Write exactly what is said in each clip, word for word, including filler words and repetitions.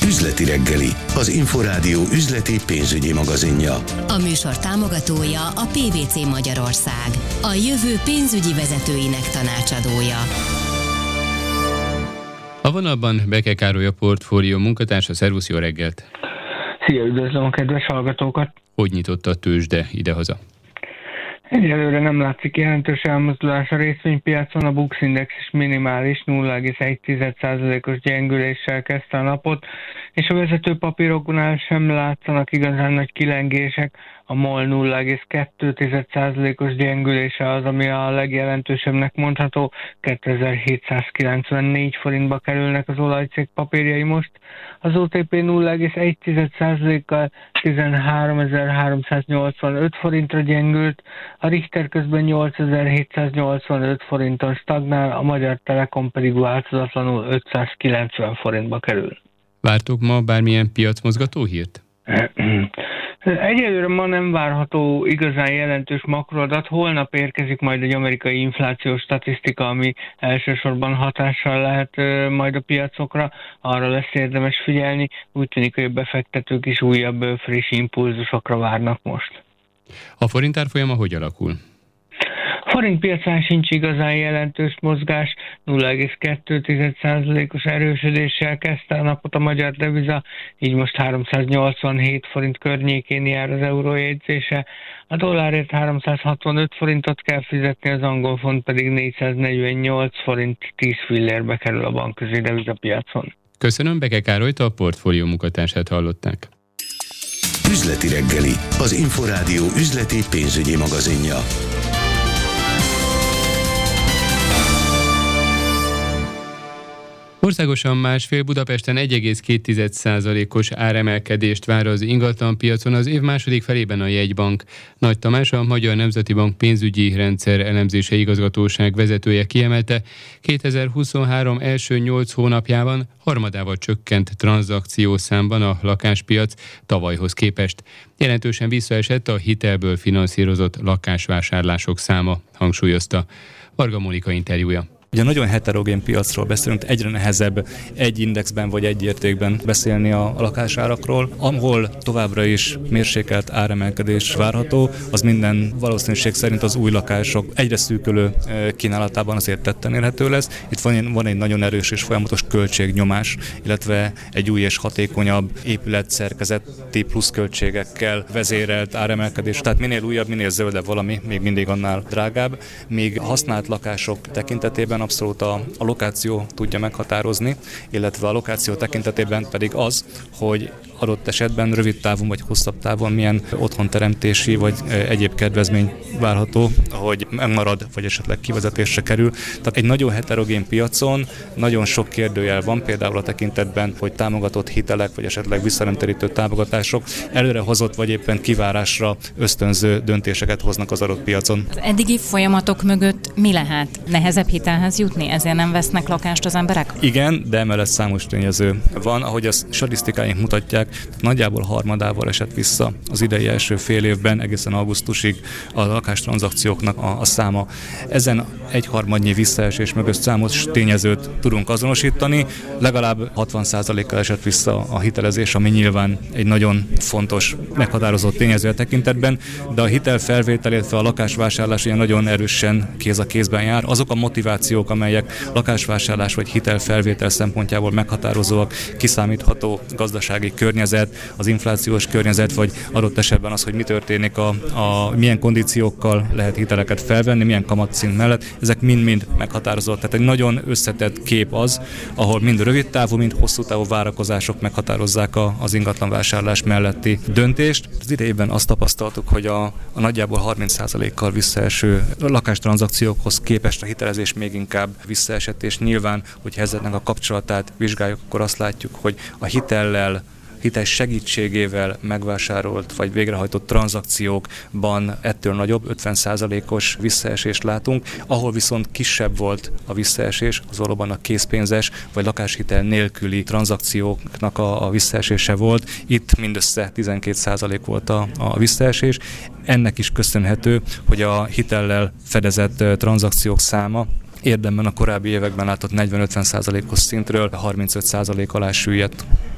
Üzleti reggeli, az Inforádió üzleti pénzügyi magazinja. A műsor támogatója a pé vé cé Magyarország, a jövő pénzügyi vezetőinek tanácsadója. A vonalban Beke Károly, a portfólió munkatársa. Szervusz, jó reggelt! Szia, üdvözlöm a kedves hallgatókat! Hogy nyitott a tőzsde idehaza? Egyelőre nem látszik jelentős elmozdulás a részvénypiacon, a Bux Index is minimális nulla egész egy százalékos gyengüléssel kezdte a napot, és a vezető papíroknál sem látszanak igazán nagy kilengések. A MOL nulla egész kettő százalékos gyengülése az, ami a legjelentősebbnek mondható. kétezer-hétszázkilencvennégy forintba kerülnek az olajcég papírjai most. Az o té pé nulla egész egy százalékkal tizenháromezer-háromszáznyolcvanöt forintra gyengült, a Richter közben nyolcezer-hétszáznyolcvanöt forinton stagnál, a Magyar Telekom pedig változatlanul ötszázkilencven forintba kerül. Vártok ma bármilyen piacmozgató hírt? Egyelőre ma nem várható igazán jelentős makroadat, holnap érkezik majd egy amerikai inflációs statisztika, ami elsősorban hatással lehet majd a piacokra, arra lesz érdemes figyelni, úgy tűnik, hogy a befektetők is újabb friss impulzusokra várnak most. A forint árfolyama hogy alakul? A forint piacán sincs igazán jelentős mozgás, nulla egész kettő százalékos erősödéssel kezdte a napot a magyar deviza, így most háromszáznyolcvanhét forint környékén jár az euró jegyzése, a dollárért háromszázhatvanöt forintot kell fizetni, az angol font pedig négyszáznegyvennyolc forint tíz fillérbe kerül a bankközi devizapiacon. Köszönöm, Beke Károlyt, a portfólió munkatársát hallották. Üzleti reggeli, az Inforádió üzleti pénzügyi magazinja. Országosan másfél, Budapesten egy egész két százalékos áremelkedést vár az ingatlanpiacon az év második felében a Jegybank. Nagy Tamás, a Magyar Nemzeti Bank pénzügyi rendszer elemzése igazgatóság vezetője kiemelte, kétezer-huszonhárom első nyolc hónapjában harmadával csökkent tranzakciószámban a lakáspiac tavalyhoz képest. Jelentősen visszaesett a hitelből finanszírozott lakásvásárlások száma, hangsúlyozta. Varga Mónika interjúja. Ugye nagyon heterogén piacról beszélünk, egyre nehezebb egy indexben vagy egy értékben beszélni a lakásárakról. Ahol továbbra is mérsékelt áremelkedés várható, az minden valószínűség szerint az új lakások egyre szűkülő kínálatában azért tetten érhető lesz. Itt van, van egy nagyon erős és folyamatos költségnyomás, illetve egy új és hatékonyabb épületszerkezeti pluszköltségekkel vezérelt áremelkedés. Tehát minél újabb, minél zöldebb valami, még mindig annál drágább. Míg használt lakások tekintetében abszolút a, a lokáció tudja meghatározni, illetve a lokáció tekintetében pedig az, hogy adott esetben rövid távon vagy hosszabb távon milyen otthonteremtési vagy egyéb kedvezmény várható, hogy megmarad, vagy esetleg kivezetésre kerül. Tehát egy nagyon heterogén piacon nagyon sok kérdőjel van, például a tekintetben, hogy támogatott hitelek, vagy esetleg visszanemtérítő támogatások előrehozott, vagy éppen kivárásra ösztönző döntéseket hoznak az adott piacon. Az eddigi folyamatok mögött mi lehet? Nehezebb hitelhez jutni, ezért nem vesznek lakást az emberek? Igen, de emellett számos tényező van, ahogy a statisztikáink mutatják, nagyjából harmadával esett vissza az idei első fél évben, egészen augusztusig a lakástranzakcióknak a, a száma. Ezen egyharmadnyi visszaesés mögött számos tényezőt tudunk azonosítani, legalább hatvan százalékkal esett vissza a hitelezés, ami nyilván egy nagyon fontos, meghatározott tényező a tekintetben, de a hitelfelvétel, illetve a lakásvásárlás ilyen nagyon erősen kéz a kézben jár. Azok a motivációk, amelyek lakásvásárlás vagy hitelfelvétel szempontjából meghatározóak, kiszámítható gazdasági környezet, az inflációs környezet, vagy adott esetben az, hogy mi történik, a, a milyen kondíciókkal lehet hiteleket felvenni, milyen kamatszint mellett, ezek mind-mind meghatározóak. Tehát egy nagyon összetett kép az, ahol mind rövid távú, mind hosszú távú várakozások meghatározzák a, az ingatlanvásárlás melletti döntést. Az idejében azt tapasztaltuk, hogy a, a nagyjából harminc százalékkal visszaeső lakástranzakciókhoz képest a hitelezés még inkább visszaesett, és nyilván, hogyha ezeknek a kapcsolatát vizsgáljuk, akkor azt látjuk, hogy a hitellel, hitel segítségével megvásárolt vagy végrehajtott tranzakciókban ettől nagyobb, ötven százalékos visszaesést látunk, ahol viszont kisebb volt a visszaesés, az valóban a készpénzes vagy lakáshitel nélküli tranzakcióknak a, a visszaesése volt. Itt mindössze tizenkét százalék volt a, a visszaesés. Ennek is köszönhető, hogy a hitellel fedezett tranzakciók száma érdemben a korábbi években látott negyven-ötven százalékos szintről harmincöt százalék alá süllyedt.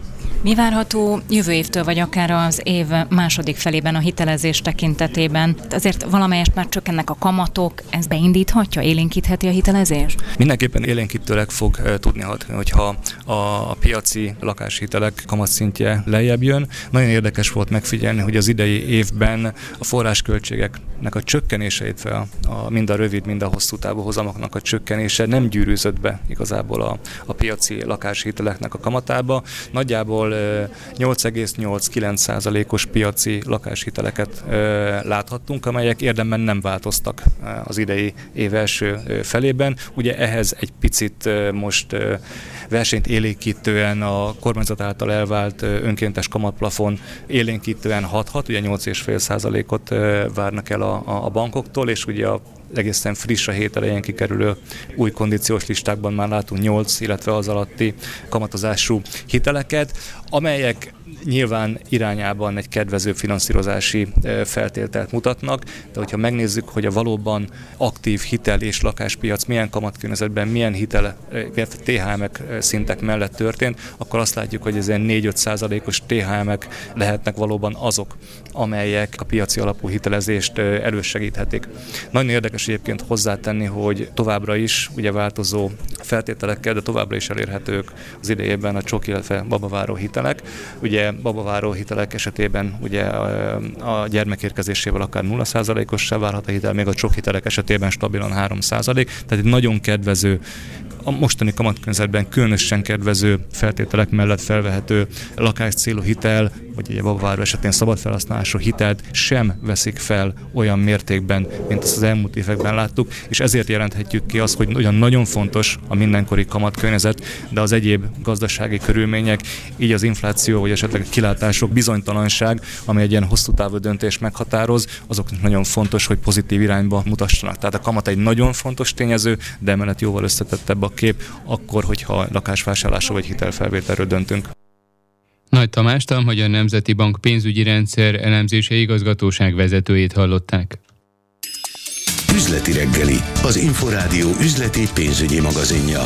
Mi várható jövő évtől, vagy akár az év második felében a hitelezés tekintetében? Azért valamelyest már csökkennek a kamatok, ez beindíthatja, élénkítheti a hitelezés? Mindenképpen élénkítőleg fog tudni hatni, hogyha a piaci lakáshitelek kamatszintje lejjebb jön. Nagyon érdekes volt megfigyelni, hogy az idei évben a forrásköltségeknek a csökkenése, illetve a, mind a rövid, mind a hosszú távú hozamoknak a csökkenése nem gyűrűzött be igazából a, a piaci lakáshiteleknek a kamatába. Nagyjából nyolc egész nyolc-kilenc százalékos piaci lakáshiteleket láthattunk, amelyek érdemben nem változtak az idei év első felében. Ugye ehhez egy picit most versenyt élénkítően a kormányzat által elvált önkéntes kamatplafon élénkítően hathat, ugye nyolc egész öt százalékot várnak el a, a bankoktól, és ugye a egészen friss, a hét elején kikerülő új kondíciós listákban már látunk nyolc, illetve az alatti kamatozású hiteleket, amelyek nyilván irányában egy kedvező finanszírozási feltételt mutatnak, de hogyha megnézzük, hogy a valóban aktív hitel és lakáspiac milyen kamatkörnyezetben, milyen hitel, té há em-ek szintek mellett történt, akkor azt látjuk, hogy ezen négy-öt százalékos té há em-ek lehetnek valóban azok, amelyek a piaci alapú hitelezést elősegíthetik. Nagyon érdekes egyébként hozzátenni, hogy továbbra is ugye változó feltételekkel, de továbbra is elérhetők az idejében a csok, illetve babaváró hitelek. Ugye babaváró hitelek esetében ugye a gyermek érkezésével akár nulla százalékossá válhat a hitel, még a csok hitelek esetében stabilan három százalék, tehát egy nagyon kedvező, a mostani kamatkörnyezetben különösen kedvező feltételek mellett felvehető lakáscélú hitel, vagy egy babaváró esetén szabad felhasználású hitelt sem veszik fel olyan mértékben, mint azt az elmúlt években láttuk, és ezért jelenthetjük ki azt, hogy ugyan nagyon fontos a mindenkori kamatkörnyezet, de az egyéb gazdasági körülmények, így az infláció, vagy esetleg a kilátások, bizonytalanság, ami egy ilyen hosszú távú döntés meghatároz, azoknak nagyon fontos, hogy pozitív irányba mutassanak. Tehát a kamat egy nagyon fontos tényező, de emellett jóval összetettebb a kép, akkor, hogyha lakásvásárlásról vagy hitelfelvételről döntünk. Nagy Tamást, a Magyar Nemzeti Bank pénzügyi rendszer elemzése igazgatóság vezetőjét hallották. Üzleti reggeli, az Inforádió üzleti pénzügyi magazinja.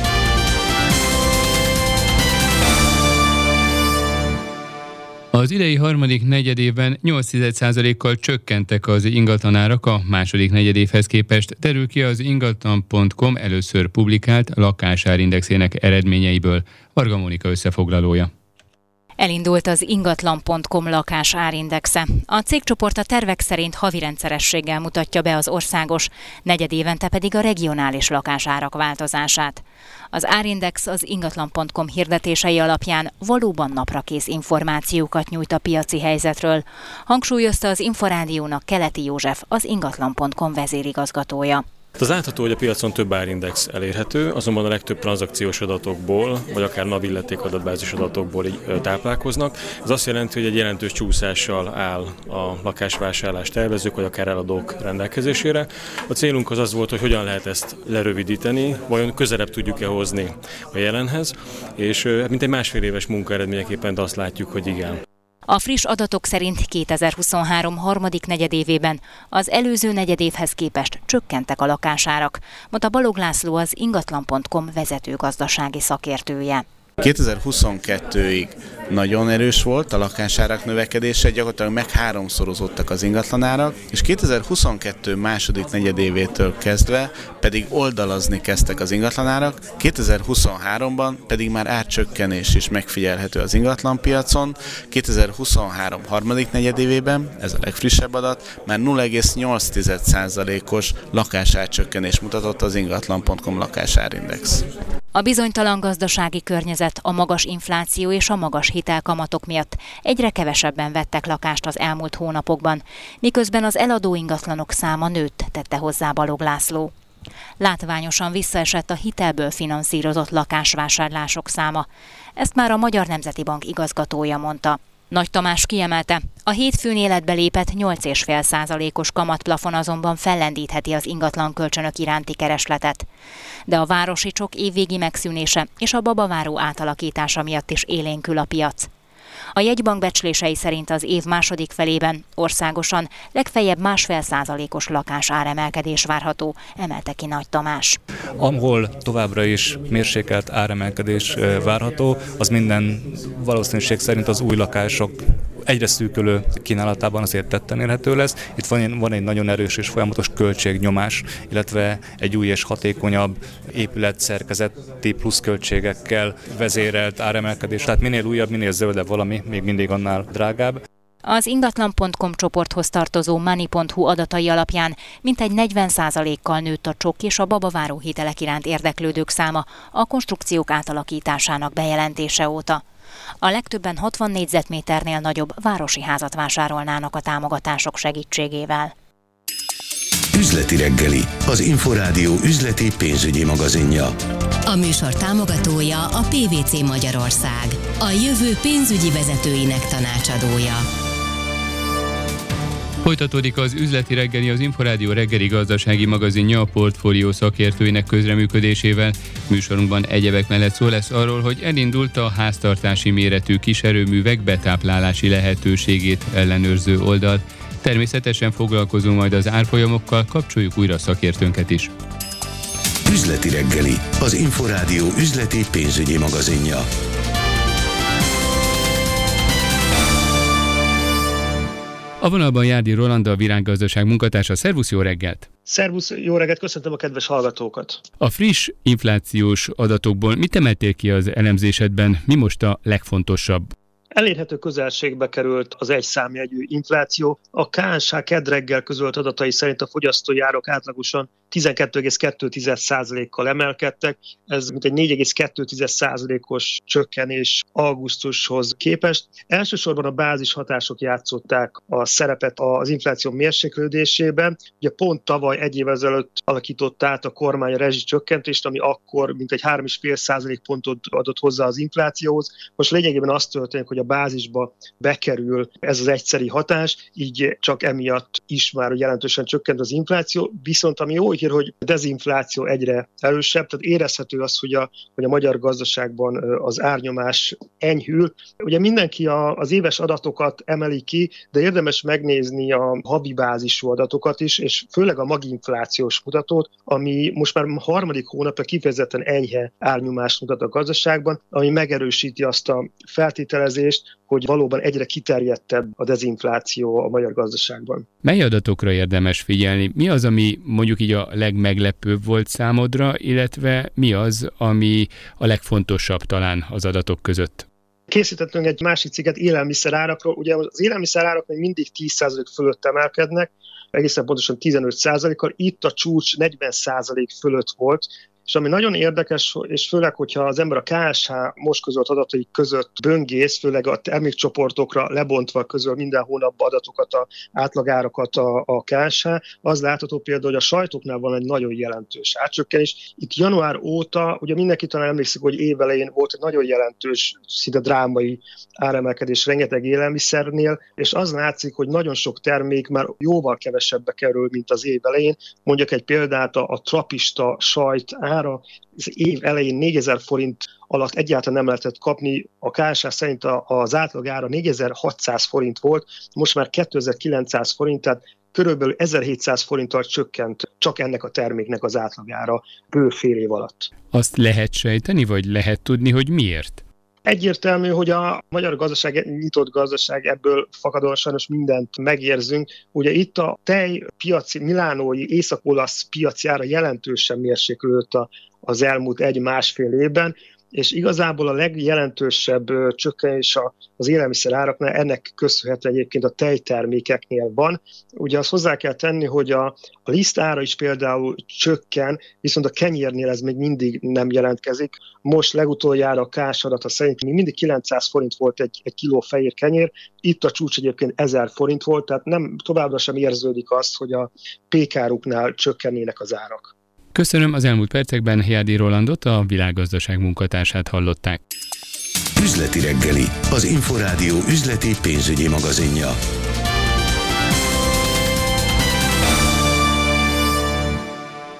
Az idei harmadik negyedévben nyolc százalékkal csökkentek az ingatlanárak a második negyedévhez képest, derül ki az ingatlan pont com először publikált lakásárindexének eredményeiből. Varga Mónika összefoglalója. Elindult az ingatlan pont com lakásárindexe. A cégcsoport a tervek szerint havi rendszerességgel mutatja be az országos, negyedévente pedig a regionális lakásárak változását. Az árindex az ingatlan pont com hirdetései alapján valóban naprakész információkat nyújt a piaci helyzetről, hangsúlyozta az Inforádiónak Keleti József, az ingatlan pont com vezérigazgatója. Az látható, hogy a piacon több árindex elérhető, azonban a legtöbb tranzakciós adatokból, vagy akár NAV illeték adatbázis adatokból így táplálkoznak. Ez azt jelenti, hogy egy jelentős csúszással áll a lakásvásárlás tervezők, vagy akár eladók rendelkezésére. A célunk az az volt, hogy hogyan lehet ezt lerövidíteni, vajon közelebb tudjuk-e hozni a jelenhez, és mint egy másfél éves munka eredményeképpen azt látjuk, hogy igen. A friss adatok szerint kétezer-huszonhárom harmadik negyedévében az előző negyedévhez képest csökkentek a lakásárak, mondta Balogh László, az ingatlan pont com vezető gazdasági szakértője. kétezer-huszonkettőig nagyon erős volt a lakásárak növekedése, gyakorlatilag meg háromszorozottak az ingatlanárak, és kétezer-huszonkettő második negyedévétől kezdve pedig oldalazni kezdtek az ingatlanárak, kétezer-huszonháromban pedig már árcsökkenés is megfigyelhető az ingatlanpiacon, kétezer-huszonhárom harmadik negyedévében, ez a legfrissebb adat, már nulla egész nyolc százalékos lakásárcsökkenés mutatott az ingatlan pont com lakásárindex. A bizonytalan gazdasági környezet, a magas infláció és a magas hitelkamatok miatt egyre kevesebben vettek lakást az elmúlt hónapokban, miközben az eladó ingatlanok száma nőtt, tette hozzá Balogh László. Látványosan visszaesett a hitelből finanszírozott lakásvásárlások száma. Ezt már a Magyar Nemzeti Bank igazgatója mondta. Nagy Tamás kiemelte, a hétfőn életbe lépett nyolc egész öt százalékos kamatplafon azonban fellendítheti az ingatlan kölcsönök iránti keresletet. De a városi csok évvégi megszűnése és a babaváró átalakítása miatt is élénkül a piac. A jegybank becslései szerint az év második felében országosan legfeljebb másfél százalékos lakás áremelkedés várható, emelte ki Nagy Tamás. Ahol továbbra is mérsékelt áremelkedés várható, az minden valószínűség szerint az új lakások egyre szűkülő kínálatában azért tetten érhető lesz. Itt van, van egy nagyon erős és folyamatos költségnyomás, illetve egy új és hatékonyabb épületszerkezeti pluszköltségekkel vezérelt áremelkedés. Tehát minél újabb, minél zöldebb valami, még mindig annál drágább. Az ingatlan pont com csoporthoz tartozó money pont hu adatai alapján mintegy negyven százalékkal nőtt a csok és a babaváró hitelek iránt érdeklődők száma a konstrukciók átalakításának bejelentése óta. A legtöbben hatvan négyzetméternél nagyobb városi házat vásárolnának a támogatások segítségével. Üzleti reggeli, az Inforádió üzleti pénzügyi magazinja. A műsor támogatója a pé vé cé Magyarország, a jövő pénzügyi vezetőinek tanácsadója. Folytatódik az üzleti reggeli, az Inforádió reggeli gazdasági magazinja a portfólió szakértőinek közreműködésével. Műsorunkban egyebek mellett szó lesz arról, hogy elindult a háztartási méretű kiserőművek betáplálási lehetőségét ellenőrző oldal. Természetesen foglalkozunk majd az árfolyamokkal, kapcsoljuk újra szakértőnket is. Üzleti reggeli, az Inforádió üzleti pénzügyi magazinja. A vonalban Járdi Roland, a Világgazdaság munkatársa. Szervusz, jó reggelt! Szervusz, jó reggelt, köszöntöm a kedves hallgatókat! A friss inflációs adatokból mit emeltél ki az elemzésedben? Mi most a legfontosabb? Elérhető közelségbe került az egyszámjegyű infláció. A ká es há kedd reggel közölt adatai szerint a fogyasztói árak átlagosan tizenkettő egész kettő százalékkal emelkedtek, ez mintegy négy egész kettő százalékos csökkenés augusztushoz képest. Elsősorban a bázis hatások játszották a szerepet az infláció mérséklődésében. Ugye pont tavaly egy évvel ezelőtt alakított át a kormány a rezsicsökkentést, ami akkor mintegy három egész öt százalékpontot adott hozzá az inflációhoz. Most lényegében az történik, hogy a bázisba bekerül ez az egyszeri hatás, így csak emiatt is már jelentősen csökkent az infláció, viszont ami jó hír, hogy a dezinfláció egyre erősebb, tehát érezhető az, hogy a, hogy a magyar gazdaságban az árnyomás enyhül. Ugye mindenki a, az éves adatokat emeli ki, de érdemes megnézni a havi bázisú adatokat is, és főleg a maginflációs mutatót, ami most már harmadik hónapja kifejezetten enyhe árnyomást mutat a gazdaságban, ami megerősíti azt a feltételezést, hogy valóban egyre kiterjedtebb a dezinfláció a magyar gazdaságban. Mely adatokra érdemes figyelni? Mi az, ami mondjuk így a legmeglepőbb volt számodra, illetve mi az, ami a legfontosabb talán az adatok között? Készítettünk egy másik cikket élelmiszerárakról. Ugye az élelmiszerárak még mindig tíz százalék fölött emelkednek, egészen pontosan tizenöt százalékkal. Itt a csúcs negyven százalék fölött volt, és ami nagyon érdekes, és főleg, hogyha az ember a ká es há most közölt adatai között böngész, főleg a termékcsoportokra lebontva közöl minden hónapban adatokat, a átlagárakat a, a ká es há, az látható például, hogy a sajtoknál van egy nagyon jelentős átcsökkenés. Itt január óta, ugye mindenki talán emlékszik, hogy évelején volt egy nagyon jelentős, szinte drámai áremelkedés rengeteg élelmiszernél, és az látszik, hogy nagyon sok termék már jóval kevesebbe kerül, mint az év elején. Mondjuk egy példát, a, a trapista sajt ára az év elején négyezer forint alatt egyáltalán nem lehetett kapni, a ká es há szerint az átlag ára négyezer-hatszáz forint volt, most már kétezer-kilencszáz forint, tehát körülbelül ezerhétszáz forinttal csökkent csak ennek a terméknek az átlagára bő fél év alatt. Azt lehet sejteni, vagy lehet tudni, hogy miért? Egyértelmű, hogy a magyar gazdaság nyitott gazdaság, ebből fakadóan sajnos mindent megérzünk. Ugye itt a tejpiaci, milánói, észak-olasz piaci ára jelentősen mérséklődött az elmúlt egy-másfél évben, és igazából a legjelentősebb csökkenés az élelmiszer áraknál ennek köszönhető egyébként a tejtermékeknél van. Ugye azt hozzá kell tenni, hogy a, a lisztára is például csökken, viszont a kenyérnél ez még mindig nem jelentkezik. Most legutoljára a ká es adata szerint még mindig kilencszáz forint volt egy, egy kiló fehér kenyér, itt a csúcs egyébként ezer forint volt, tehát nem, továbbra sem érződik azt, hogy a pékáruknál csökkennének az árak. Köszönöm, az elmúlt percekben Járdi Rolandot, a Világgazdaság munkatársát hallották. Üzleti reggeli, az Inforádió üzleti pénzügyi magazinja. Elindult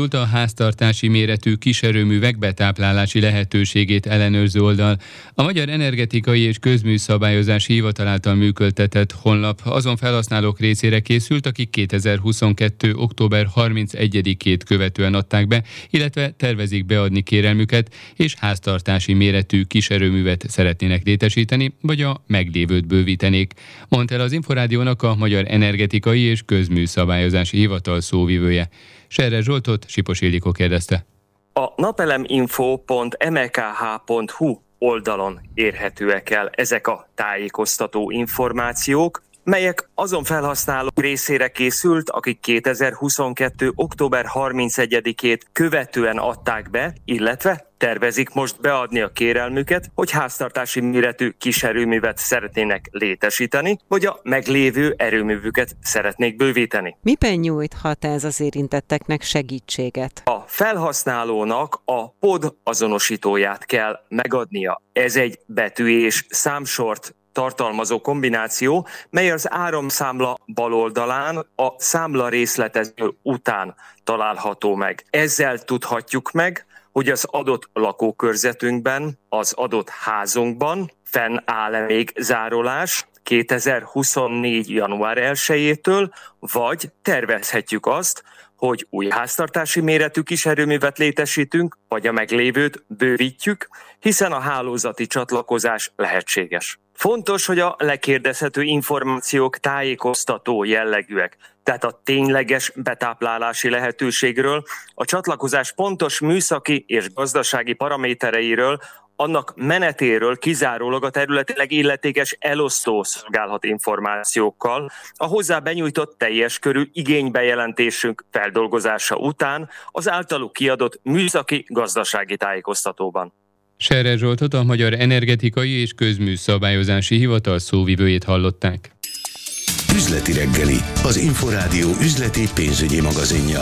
Megindult a háztartási méretű kiserőművek betáplálási lehetőségét ellenőrző oldal. A Magyar Energetikai és Közműszabályozási Hivatal által működtetett honlap azon felhasználók részére készült, akik kétezer-huszonkettő. október harmincegyedikét követően adták be, illetve tervezik beadni kérelmüket, és háztartási méretű kiserőművet szeretnének létesíteni, vagy a meglévőt bővítenék. Mondta el az Inforádiónak a Magyar Energetikai és Közműszabályozási Hivatal szóvivője. Serre Zsoltot Sipos Ildikó kérdezte. A napeleminfo pont em e ká há pont hu oldalon érhetőek el ezek a tájékoztató információk, melyek azon felhasználók részére készült, akik kétezer-huszonkettő. október harmincegyedikét követően adták be, illetve tervezik most beadni a kérelmüket, hogy háztartási méretű kiserőművet szeretnének létesíteni, vagy a meglévő erőművüket szeretnék bővíteni. Miben nyújthat ez az érintetteknek segítséget? A felhasználónak a pod azonosítóját kell megadnia. Ez egy betű és számsort tartalmazó kombináció, mely az áramszámla bal oldalán a számla részletező után található meg. Ezzel tudhatjuk meg, hogy az adott lakókörzetünkben, az adott házunkban fennáll-e még zárolás kétezer-huszonnégy. január elsejétől, vagy tervezhetjük azt, hogy új háztartási méretű kiserőművet létesítünk, vagy a meglévőt bővítjük, hiszen a hálózati csatlakozás lehetséges. Fontos, hogy a lekérdezhető információk tájékoztató jellegűek, tehát a tényleges betáplálási lehetőségről, a csatlakozás pontos műszaki és gazdasági paramétereiről, annak menetéről kizárólag a területileg illetékes elosztó szolgálhat információkkal, a hozzá benyújtott teljes körű igénybejelentésünk feldolgozása után az általuk kiadott műszaki gazdasági tájékoztatóban. Serre Zsoltot, a Magyar Energetikai és Közműszabályozási Hivatal szóvivőjét hallották. Üzleti reggeli, az Inforádió üzleti pénzügyi magazinja.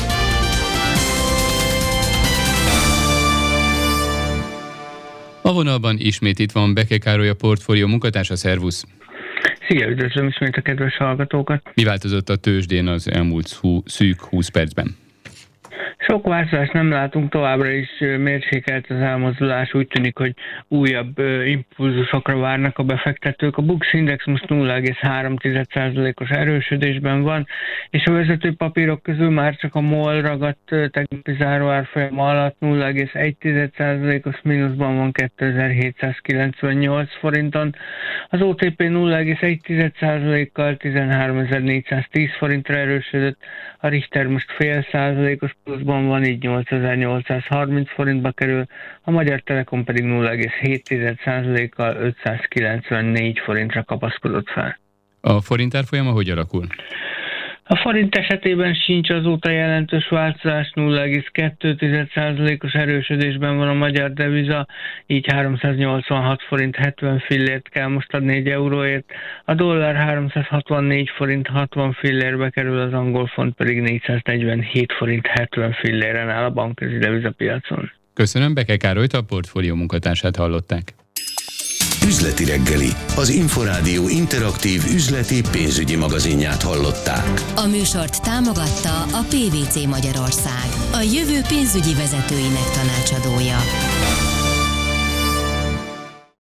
A vonalban ismét itt van Beke Károly, a Portfólió munkatársa. Szervusz! Szia, üdvözlöm ismét a kedves hallgatókat! Mi változott a tőzsdén az elmúlt hú, szűk húsz percben? Sok változást nem látunk, továbbra is mérsékelt az elmozdulás, úgy tűnik, hogy újabb impulzusokra várnak a befektetők. A Bux Index most nulla egész három százalékos erősödésben van, és a vezető papírok közül már csak a MOL ragadt tegnapi záróárfolyama alatt nulla egész egy százalékos mínuszban van kétezer-hétszázkilencvennyolc forinton. Az o té pé nulla egész egy százalékkal tizenháromezer-négyszáztíz forintra erősödött, a Richter most fél százalékos pluszban van, így nyolcezer-nyolcszázharminc forintba kerül, a Magyar Telekom pedig nulla egész hét százalékkal ötszázkilencvennégy forintra kapaszkodott fel. A forint árfolyama hogy alakul? A forint esetében sincs azóta jelentős változás, nulla egész kettő százalékos erősödésben van a magyar deviza, így háromszáznyolcvanhat forint hetven fillért kell most adni egy euróért, a dollár háromszázhatvannégy forint hatvan fillérbe kerül, az angol font pedig négyszáznegyvenhét forint hetven filléren áll a bankközi devizapiacon. Köszönöm, Beke Károlyt, a Portfólió munkatársát hallották. Üzleti reggeli, az Inforádió interaktív üzleti pénzügyi magazinját hallották. A műsort támogatta a pé vé cé Magyarország, a jövő pénzügyi vezetőinek tanácsadója.